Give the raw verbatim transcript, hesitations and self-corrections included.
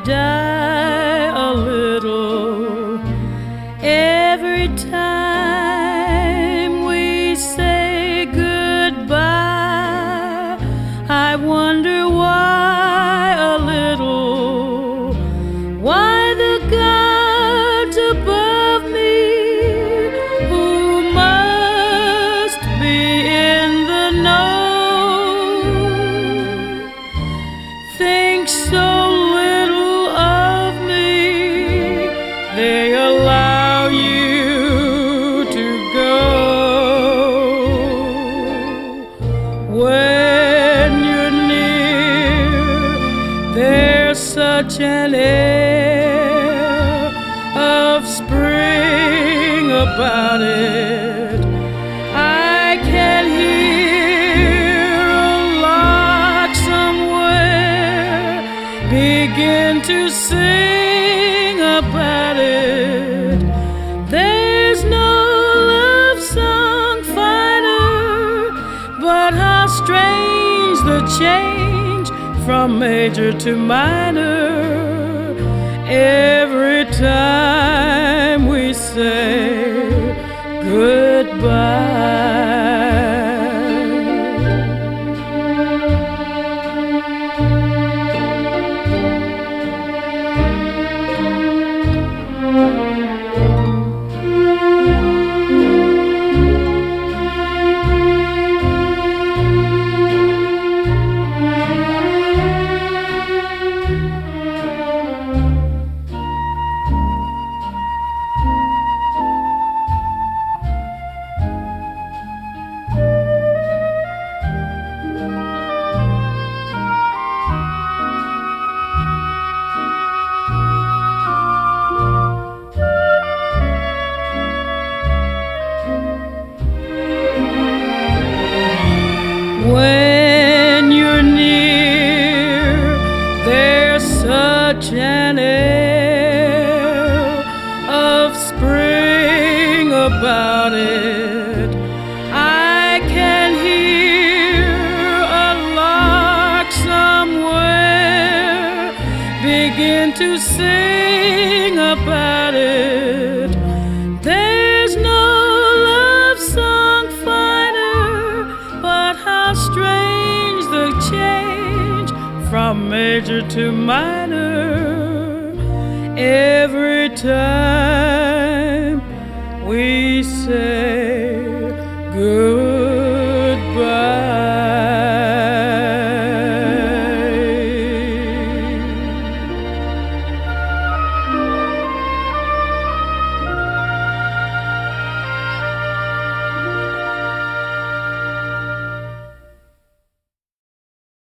die a little every time we say goodbye. I wonder why a little, why the gods above me, who must be in the know, think so little of me. They allow you to go. When you're near, there's such an air of spring about it. I can hear a lark somewhere begin to sing about it. There's no love song finer, but how strange the change from major to minor every time we say goodbye. When you're near, there's such an air of spring about it. I can hear a lark somewhere begin to sing about it. There's no love song finer, but how strange the change from major to minor every time we say